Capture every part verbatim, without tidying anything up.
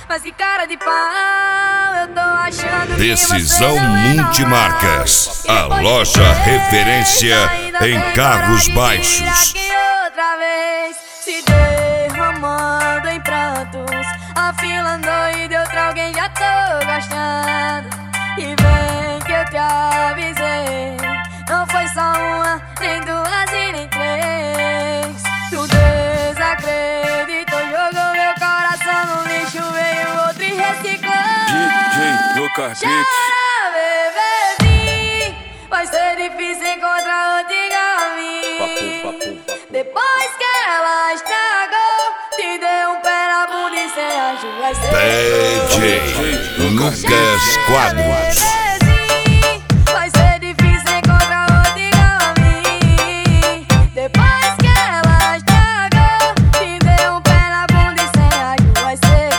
Mas que cara de pau, eu tô achando. Decisão Multimarcas, a loja referência em carros baixos. Outra vez se derramando em prantos, afilando e de outra alguém já tô gostando. E vem que eu te avisei, não foi só uma, nem duas e nem três. Tu desacreditou, jogou meu coração no lixo, veio outro e reciclou. D J Lucas Beat. Chora, bebezinho, vai ser difícil encontrar outra igual a mim. Papo, papo, papo. Depois que ela estragou, te deu um pé na bunda e cê acha vai ser. D J Lucas Quadros. Vai ser difícil encontrar outra igual a mim. Depois que ela estragou, te deu um pé na bunda e cê acha vai ser.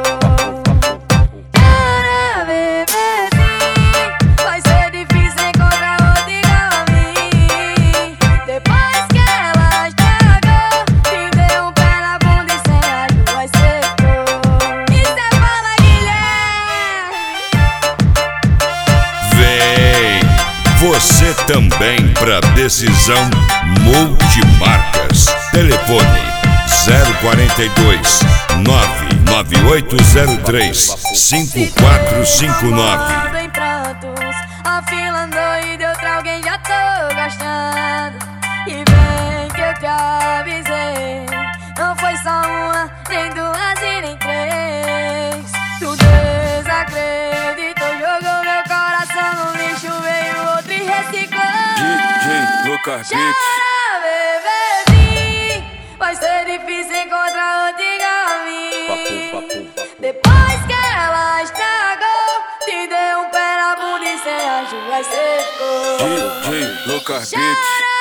Cara, bebezinho, vai ser difícil encontrar outra igual a mim. Depois que ela estragou, te deu um pé na bunda e cê acha vai ser. Isso é fala, Guilherme. Vem você também pra Decisão Multimarcas. Telefone zero quarenta e dois, nove nove oito zero três, cinco quatro cinco nove. Em prantos, afilando e de outra alguém já tô gostando. E vem que eu te avisei, não foi só uma, nem duas e nem três. Tu desacreditou, jogou meu coração no lixo, veio outro e reciclou. D J Lucas Beat. Chora, bebezinho, vai ser difícil encontrar outra igual a Papo, mim. papo, papo. Depois que ela estragou, te deu um pé na bunda e cê acha vai ser. D J Lucas Beat. Chora,